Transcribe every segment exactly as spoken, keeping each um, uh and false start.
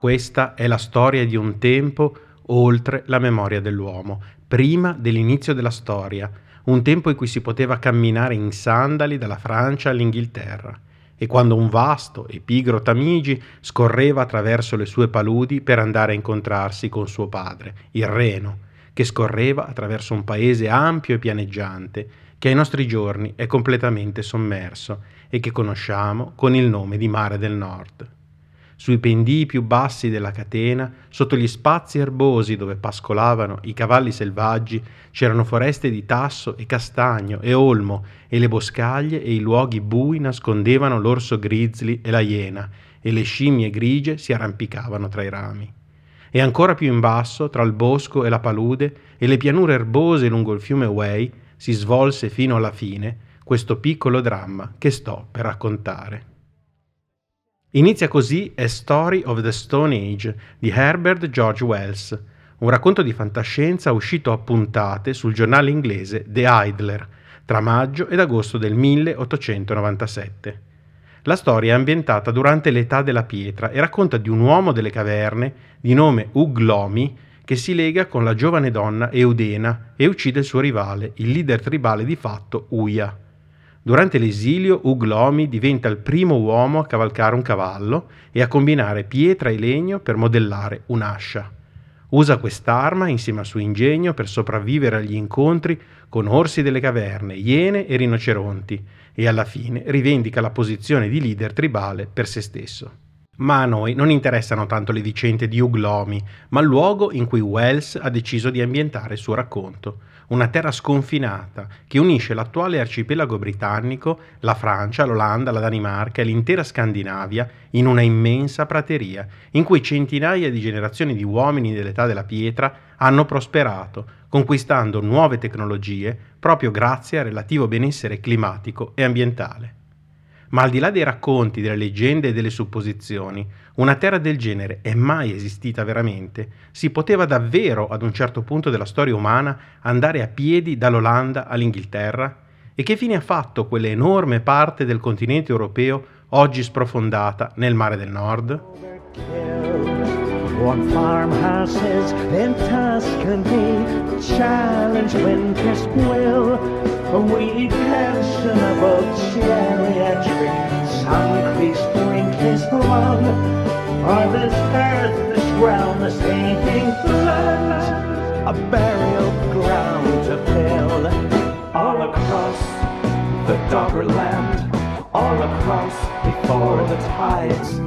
Questa è la storia di un tempo oltre la memoria dell'uomo, prima dell'inizio della storia, un tempo in cui si poteva camminare in sandali dalla Francia all'Inghilterra, e quando un vasto e pigro Tamigi scorreva attraverso le sue paludi per andare a incontrarsi con suo padre, il Reno, che scorreva attraverso un paese ampio e pianeggiante, che ai nostri giorni è completamente sommerso e che conosciamo con il nome di Mare del Nord. Sui pendii più bassi della catena, sotto gli spazi erbosi dove pascolavano i cavalli selvaggi, c'erano foreste di tasso e castagno e olmo, e le boscaglie e i luoghi bui nascondevano l'orso grizzly e la iena, e le scimmie grigie si arrampicavano tra i rami. E ancora più in basso, tra il bosco e la palude e le pianure erbose lungo il fiume Wei, si svolse fino alla fine questo piccolo dramma che sto per raccontare. Inizia così A Story of the Stone Age di Herbert George Wells, un racconto di fantascienza uscito a puntate sul giornale inglese The Idler tra maggio ed agosto del milleottocentonovantasette. La storia è ambientata durante l'età della pietra e racconta di un uomo delle caverne di nome Ugh Lomi che si lega con la giovane donna Eudena e uccide il suo rivale, il leader tribale di fatto Uya. Durante l'esilio, Ugh Lomi diventa il primo uomo a cavalcare un cavallo e a combinare pietra e legno per modellare un'ascia. Usa quest'arma insieme al suo ingegno per sopravvivere agli incontri con orsi delle caverne, iene e rinoceronti, e alla fine rivendica la posizione di leader tribale per se stesso. Ma a noi non interessano tanto le vicende di Ugh Lomi, ma il luogo in cui Wells ha deciso di ambientare il suo racconto, una terra sconfinata che unisce l'attuale arcipelago britannico, la Francia, l'Olanda, la Danimarca e l'intera Scandinavia in una immensa prateria, in cui centinaia di generazioni di uomini dell'età della pietra hanno prosperato, conquistando nuove tecnologie proprio grazie al relativo benessere climatico e ambientale. Ma al di là dei racconti, delle leggende e delle supposizioni, una terra del genere è mai esistita veramente? Si poteva davvero, ad un certo punto della storia umana, andare a piedi dall'Olanda all'Inghilterra? E che fine ha fatto quell'enorme parte del continente europeo oggi sprofondata nel Mare del Nord? On farmhouses in Tuscany, challenge winter's will. A wee pensionable geriatric, sun-creased wrinkles long. For this earth, this ground, this aching land, a burial ground to fill. All across the Doggerland, all across before the tides.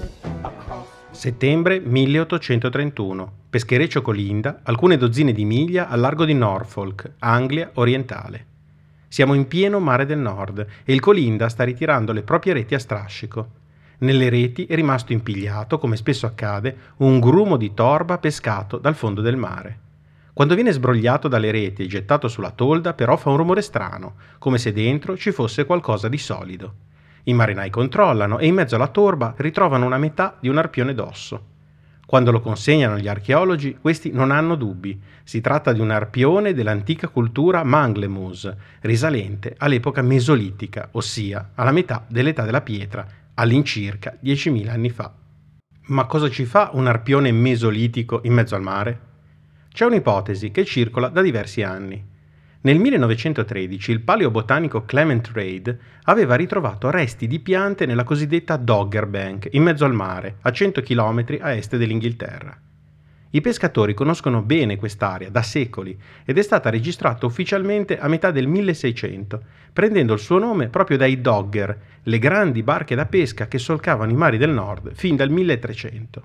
Settembre milleottocentotrentuno. Peschereccio Colinda, alcune dozzine di miglia al largo di Norfolk, Anglia orientale. Siamo in pieno Mare del Nord e il Colinda sta ritirando le proprie reti a strascico. Nelle reti è rimasto impigliato, come spesso accade, un grumo di torba pescato dal fondo del mare. Quando viene sbrogliato dalle reti e gettato sulla tolda, però fa un rumore strano, come se dentro ci fosse qualcosa di solido. I marinai controllano e in mezzo alla torba ritrovano una metà di un arpione d'osso. Quando lo consegnano agli archeologi, questi non hanno dubbi. Si tratta di un arpione dell'antica cultura Manglemus, risalente all'epoca mesolitica, ossia alla metà dell'età della pietra, all'incirca diecimila anni fa. Ma cosa ci fa un arpione mesolitico in mezzo al mare? C'è un'ipotesi che circola da diversi anni. Nel millenovecentotredici il paleobotanico Clement Reid aveva ritrovato resti di piante nella cosiddetta Dogger Bank, in mezzo al mare, a cento chilometri a est dell'Inghilterra. I pescatori conoscono bene quest'area da secoli ed è stata registrata ufficialmente a metà del milleseicento, prendendo il suo nome proprio dai Dogger, le grandi barche da pesca che solcavano i mari del nord fin dal milletrecento.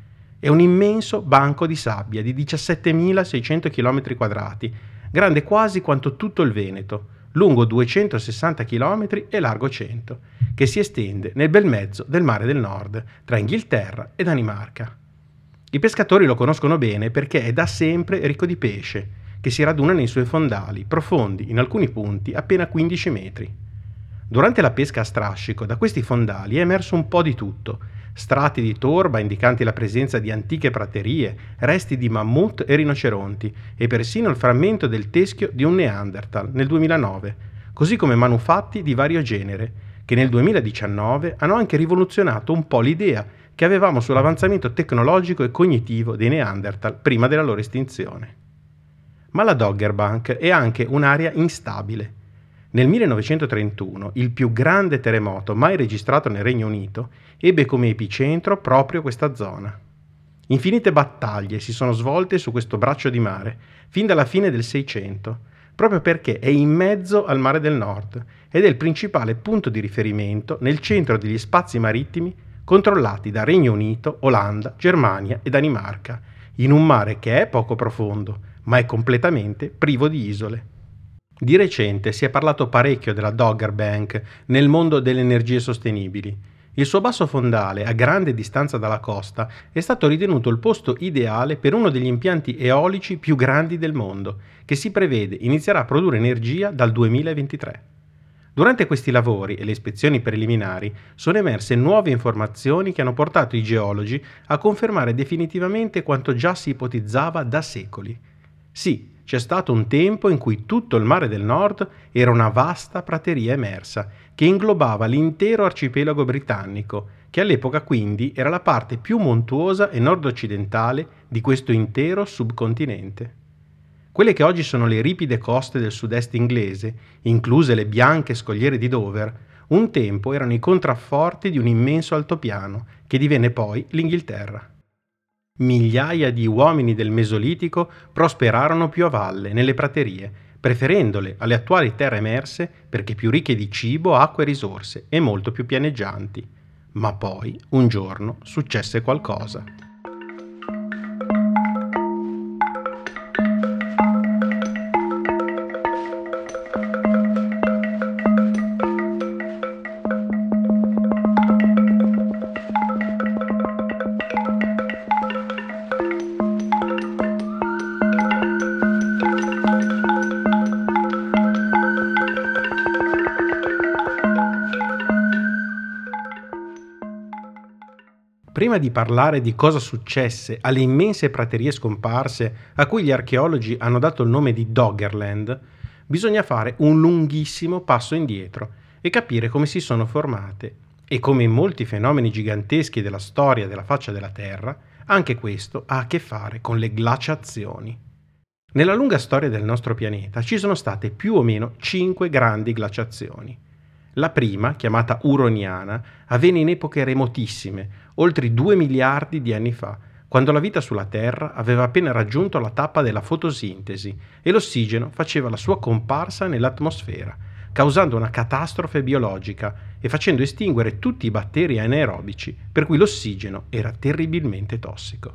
È un immenso banco di sabbia di diciassettemilaseicento chilometri quadrati, grande quasi quanto tutto il Veneto, lungo duecentosessanta chilometri e largo cento, che si estende nel bel mezzo del Mare del Nord, tra Inghilterra e Danimarca. I pescatori lo conoscono bene perché è da sempre ricco di pesce, che si raduna nei suoi fondali, profondi in alcuni punti appena quindici metri. Durante la pesca a strascico, da questi fondali è emerso un po' di tutto: strati di torba indicanti la presenza di antiche praterie, resti di mammut e rinoceronti e persino il frammento del teschio di un Neanderthal nel duemilanove, così come manufatti di vario genere, che nel duemiladiciannove hanno anche rivoluzionato un po' l'idea che avevamo sull'avanzamento tecnologico e cognitivo dei Neanderthal prima della loro estinzione. Ma la Doggerbank è anche un'area instabile. Nel millenovecentotrentuno, il più grande terremoto mai registrato nel Regno Unito ebbe come epicentro proprio questa zona. Infinite battaglie si sono svolte su questo braccio di mare fin dalla fine del Seicento, proprio perché è in mezzo al Mare del Nord ed è il principale punto di riferimento nel centro degli spazi marittimi controllati da Regno Unito, Olanda, Germania e Danimarca, in un mare che è poco profondo, ma è completamente privo di isole. Di recente si è parlato parecchio della Doggerbank nel mondo delle energie sostenibili. Il suo basso fondale, a grande distanza dalla costa, è stato ritenuto il posto ideale per uno degli impianti eolici più grandi del mondo, che si prevede inizierà a produrre energia dal duemilaventitré. Durante questi lavori e le ispezioni preliminari sono emerse nuove informazioni che hanno portato i geologi a confermare definitivamente quanto già si ipotizzava da secoli. Sì, c'è stato un tempo in cui tutto il Mare del Nord era una vasta prateria emersa che inglobava l'intero arcipelago britannico, che all'epoca quindi era la parte più montuosa e nord-occidentale di questo intero subcontinente. Quelle che oggi sono le ripide coste del sud-est inglese, incluse le bianche scogliere di Dover, un tempo erano i contrafforti di un immenso altopiano che divenne poi l'Inghilterra. Migliaia di uomini del Mesolitico prosperarono più a valle, nelle praterie, preferendole alle attuali terre emerse perché più ricche di cibo, acqua e risorse e molto più pianeggianti. Ma poi, un giorno, successe qualcosa. Prima di parlare di cosa successe alle immense praterie scomparse a cui gli archeologi hanno dato il nome di Doggerland, bisogna fare un lunghissimo passo indietro e capire come si sono formate e come in molti fenomeni giganteschi della storia della faccia della Terra, anche questo ha a che fare con le glaciazioni. Nella lunga storia del nostro pianeta ci sono state più o meno cinque grandi glaciazioni. La prima, chiamata Uroniana, avvenne in epoche remotissime, oltre due miliardi di anni fa, quando la vita sulla Terra aveva appena raggiunto la tappa della fotosintesi e l'ossigeno faceva la sua comparsa nell'atmosfera, causando una catastrofe biologica e facendo estinguere tutti i batteri anaerobici, per cui l'ossigeno era terribilmente tossico.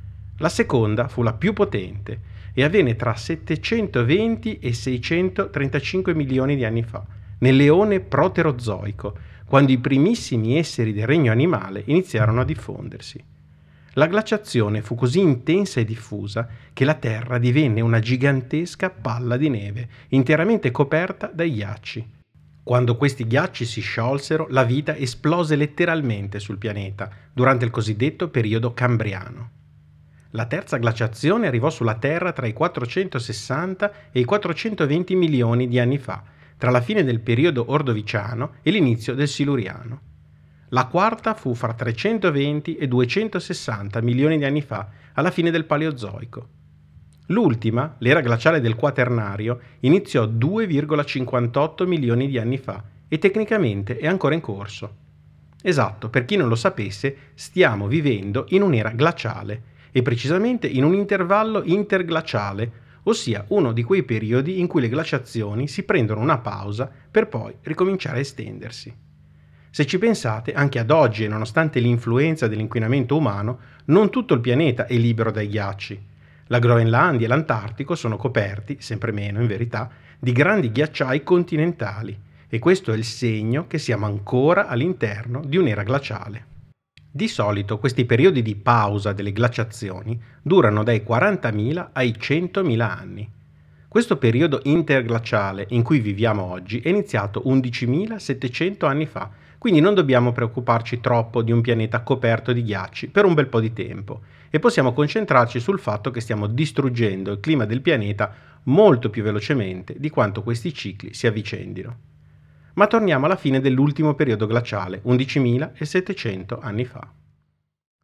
La seconda fu la più potente e avvenne tra settecentoventi e seicentotrentacinque milioni di anni fa, nell'eone proterozoico, quando i primissimi esseri del regno animale iniziarono a diffondersi. La glaciazione fu così intensa e diffusa che la Terra divenne una gigantesca palla di neve, interamente coperta dai ghiacci. Quando questi ghiacci si sciolsero, la vita esplose letteralmente sul pianeta, durante il cosiddetto periodo cambriano. La terza glaciazione arrivò sulla Terra tra i quattrocentosessanta e i quattrocentoventi milioni di anni fa, tra la fine del periodo ordoviciano e l'inizio del siluriano. La quarta fu fra trecentoventi e duecentosessanta milioni di anni fa, alla fine del Paleozoico. L'ultima, l'era glaciale del Quaternario, iniziò due virgola cinquantotto milioni di anni fa e tecnicamente è ancora in corso. Esatto, per chi non lo sapesse, stiamo vivendo in un'era glaciale e precisamente in un intervallo interglaciale, ossia uno di quei periodi in cui le glaciazioni si prendono una pausa per poi ricominciare a estendersi. Se ci pensate, anche ad oggi, e nonostante l'influenza dell'inquinamento umano, non tutto il pianeta è libero dai ghiacci. La Groenlandia e l'Antartico sono coperti, sempre meno in verità, di grandi ghiacciai continentali, e questo è il segno che siamo ancora all'interno di un'era glaciale. Di solito questi periodi di pausa delle glaciazioni durano dai quarantamila ai centomila anni. Questo periodo interglaciale in cui viviamo oggi è iniziato undicimilasettecento anni fa, quindi non dobbiamo preoccuparci troppo di un pianeta coperto di ghiacci per un bel po' di tempo e possiamo concentrarci sul fatto che stiamo distruggendo il clima del pianeta molto più velocemente di quanto questi cicli si avvicendino. Ma torniamo alla fine dell'ultimo periodo glaciale, undicimilasettecento anni fa.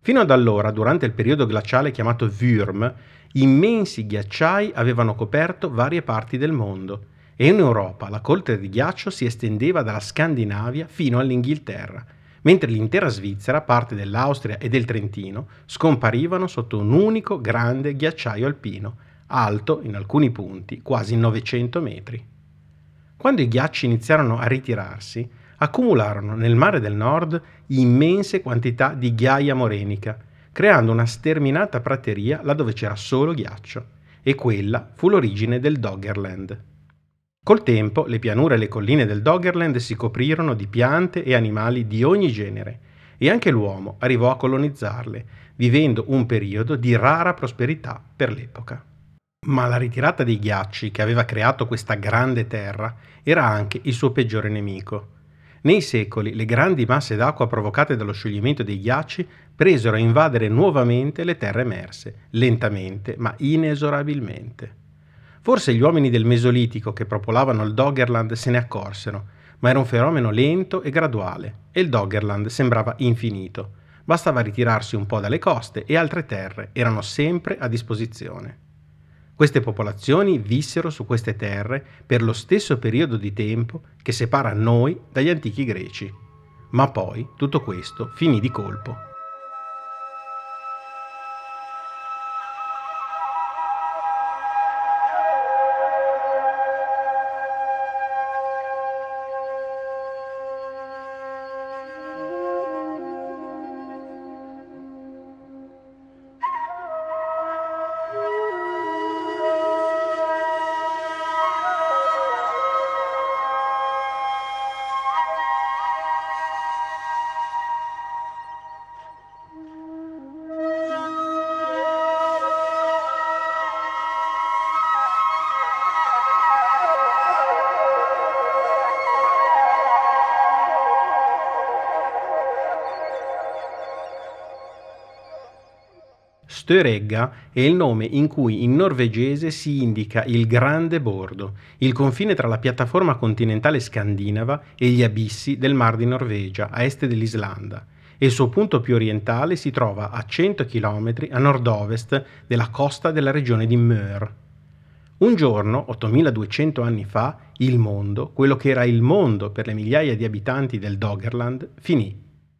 Fino ad allora, durante il periodo glaciale chiamato Würm, immensi ghiacciai avevano coperto varie parti del mondo e in Europa la coltre di ghiaccio si estendeva dalla Scandinavia fino all'Inghilterra, mentre l'intera Svizzera, parte dell'Austria e del Trentino, scomparivano sotto un unico grande ghiacciaio alpino, alto in alcuni punti quasi novecento metri. Quando i ghiacci iniziarono a ritirarsi, accumularono nel mare del nord immense quantità di ghiaia morenica, creando una sterminata prateria laddove c'era solo ghiaccio, e quella fu l'origine del Doggerland. Col tempo le pianure e le colline del Doggerland si coprirono di piante e animali di ogni genere, e anche l'uomo arrivò a colonizzarle, vivendo un periodo di rara prosperità per l'epoca. Ma la ritirata dei ghiacci che aveva creato questa grande terra era anche il suo peggiore nemico. Nei secoli le grandi masse d'acqua provocate dallo scioglimento dei ghiacci presero a invadere nuovamente le terre emerse, lentamente ma inesorabilmente. Forse gli uomini del Mesolitico che popolavano il Doggerland se ne accorsero, ma era un fenomeno lento e graduale e il Doggerland sembrava infinito. Bastava ritirarsi un po' dalle coste e altre terre erano sempre a disposizione. Queste popolazioni vissero su queste terre per lo stesso periodo di tempo che separa noi dagli antichi greci. Ma poi tutto questo finì di colpo. Storegga è il nome in cui in norvegese si indica il Grande Bordo, il confine tra la piattaforma continentale scandinava e gli abissi del Mar di Norvegia a est dell'Islanda, e il suo punto più orientale si trova a cento chilometri a nord-ovest della costa della regione di Møre. Un giorno, ottomiladuecento anni fa, il mondo, quello che era il mondo per le migliaia di abitanti del Doggerland, finì.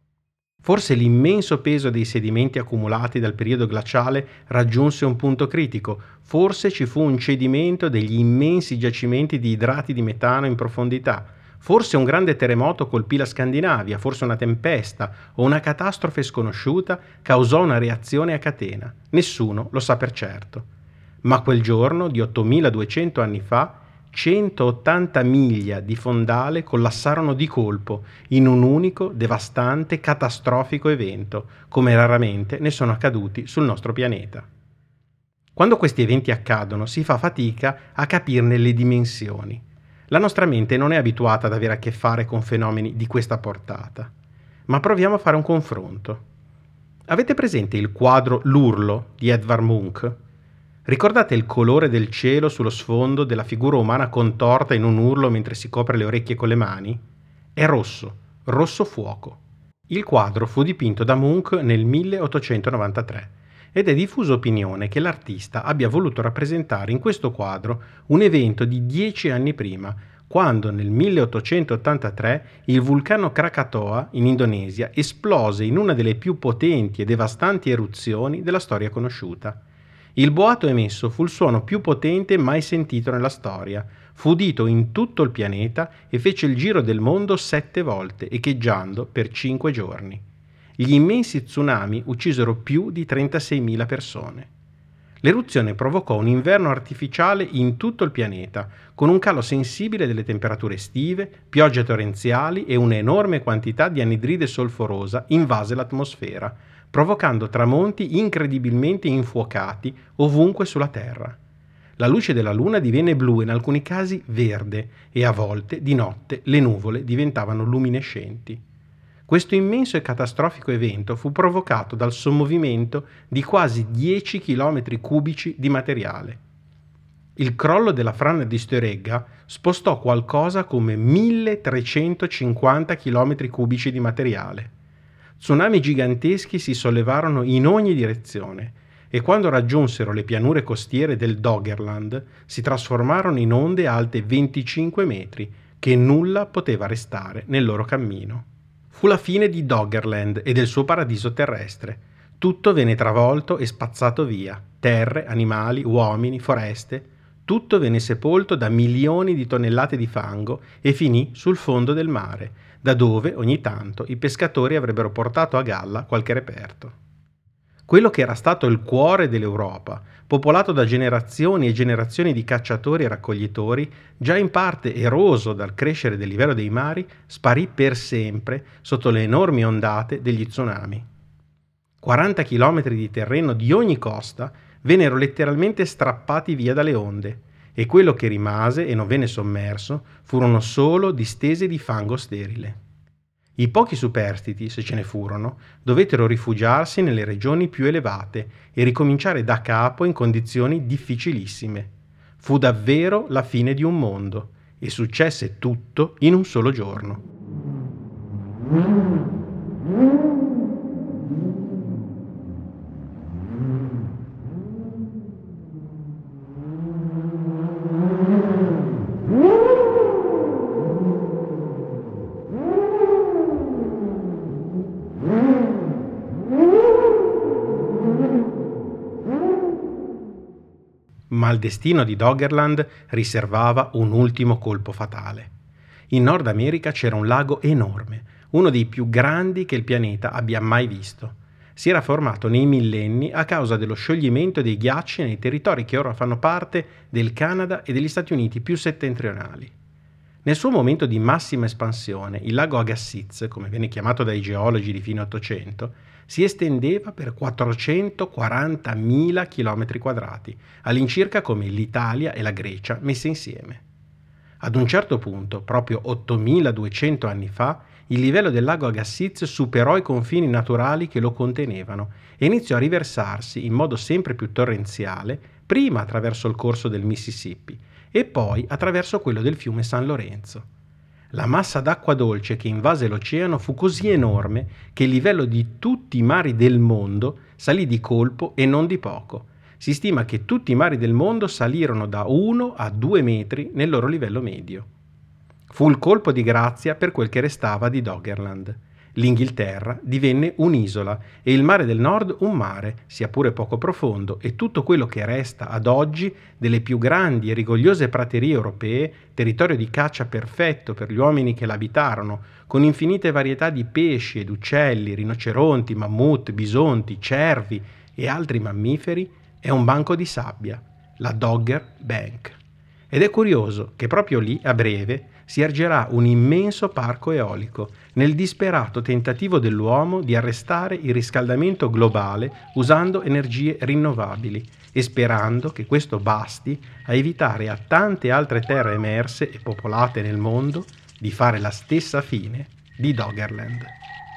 Forse l'immenso peso dei sedimenti accumulati dal periodo glaciale raggiunse un punto critico, forse ci fu un cedimento degli immensi giacimenti di idrati di metano in profondità, forse un grande terremoto colpì la Scandinavia, forse una tempesta o una catastrofe sconosciuta causò una reazione a catena. Nessuno lo sa per certo. Ma quel giorno di ottomiladuecento anni fa centottanta miglia di fondale collassarono di colpo in un unico, devastante, catastrofico evento, come raramente ne sono accaduti sul nostro pianeta. Quando questi eventi accadono si fa fatica a capirne le dimensioni. La nostra mente non è abituata ad avere a che fare con fenomeni di questa portata. Ma proviamo a fare un confronto. Avete presente il quadro L'Urlo di Edvard Munch? Ricordate il colore del cielo sullo sfondo della figura umana contorta in un urlo mentre si copre le orecchie con le mani? È rosso, rosso fuoco. Il quadro fu dipinto da Munch nel milleottocentonovantatré ed è diffusa opinione che l'artista abbia voluto rappresentare in questo quadro un evento di dieci anni prima, quando nel milleottocentottantatré il vulcano Krakatoa in Indonesia esplose in una delle più potenti e devastanti eruzioni della storia conosciuta. Il boato emesso fu il suono più potente mai sentito nella storia, fu udito in tutto il pianeta e fece il giro del mondo sette volte, echeggiando per cinque giorni. Gli immensi tsunami uccisero più di trentaseimila persone. L'eruzione provocò un inverno artificiale in tutto il pianeta, con un calo sensibile delle temperature estive, piogge torrenziali e un'enorme quantità di anidride solforosa invase l'atmosfera, provocando tramonti incredibilmente infuocati ovunque sulla Terra. La luce della Luna divenne blu e in alcuni casi verde e a volte di notte le nuvole diventavano luminescenti. Questo immenso e catastrofico evento fu provocato dal sommovimento di quasi dieci chilometri cubici di materiale. Il crollo della frana di Storegga spostò qualcosa come milletrecentocinquanta chilometri cubici di materiale. Tsunami giganteschi si sollevarono in ogni direzione e quando raggiunsero le pianure costiere del Doggerland si trasformarono in onde alte venticinque metri che nulla poteva restare nel loro cammino. Fu la fine di Doggerland e del suo paradiso terrestre. Tutto venne travolto e spazzato via, terre, animali, uomini, foreste. Tutto venne sepolto da milioni di tonnellate di fango e finì sul fondo del mare, da dove ogni tanto i pescatori avrebbero portato a galla qualche reperto. Quello che era stato il cuore dell'Europa, popolato da generazioni e generazioni di cacciatori e raccoglitori, già in parte eroso dal crescere del livello dei mari, sparì per sempre sotto le enormi ondate degli tsunami. quaranta chilometri di terreno di ogni costa vennero letteralmente strappati via dalle onde e quello che rimase e non venne sommerso furono solo distese di fango sterile. I pochi superstiti, se ce ne furono, dovettero rifugiarsi nelle regioni più elevate e ricominciare da capo in condizioni difficilissime. Fu davvero la fine di un mondo e successe tutto in un solo giorno. Ma il destino di Doggerland riservava un ultimo colpo fatale. In Nord America c'era un lago enorme, uno dei più grandi che il pianeta abbia mai visto. Si era formato nei millenni a causa dello scioglimento dei ghiacci nei territori che ora fanno parte del Canada e degli Stati Uniti più settentrionali. Nel suo momento di massima espansione, il lago Agassiz, come viene chiamato dai geologi di fine Ottocento, si estendeva per quattrocentoquarantamila chilometri quadrati, all'incirca come l'Italia e la Grecia messe insieme. Ad un certo punto, proprio ottomiladuecento anni fa, il livello del lago Agassiz superò i confini naturali che lo contenevano e iniziò a riversarsi in modo sempre più torrenziale, prima attraverso il corso del Mississippi e poi attraverso quello del fiume San Lorenzo. La massa d'acqua dolce che invase l'oceano fu così enorme che il livello di tutti i mari del mondo salì di colpo e non di poco. Si stima che tutti i mari del mondo salirono da uno a due metri nel loro livello medio. Fu il colpo di grazia per quel che restava di Doggerland. L'Inghilterra divenne un'isola e il mare del nord un mare, sia pure poco profondo, e tutto quello che resta ad oggi delle più grandi e rigogliose praterie europee, territorio di caccia perfetto per gli uomini che l'abitarono, con infinite varietà di pesci ed uccelli, rinoceronti, mammut, bisonti, cervi e altri mammiferi, è un banco di sabbia, la Dogger Bank. Ed è curioso che proprio lì, a breve, si ergerà un immenso parco eolico, nel disperato tentativo dell'uomo di arrestare il riscaldamento globale usando energie rinnovabili e sperando che questo basti a evitare a tante altre terre emerse e popolate nel mondo di fare la stessa fine di Doggerland.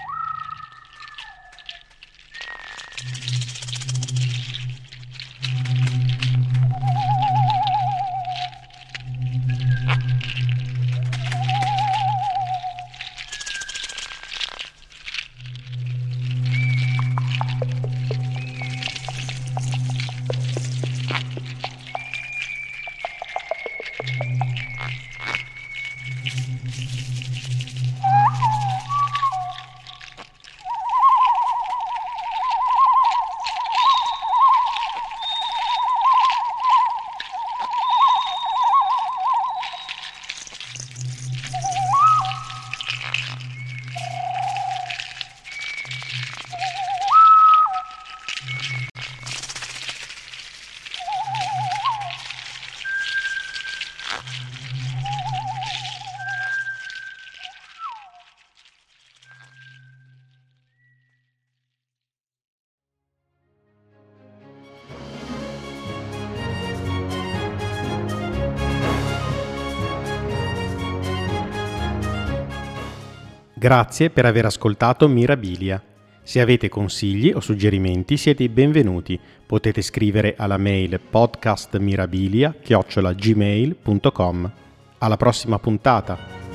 Grazie per aver ascoltato Mirabilia. Se avete consigli o suggerimenti siete i benvenuti. Potete scrivere alla mail podcastmirabilia chiocciola gmail punto com. Alla prossima puntata!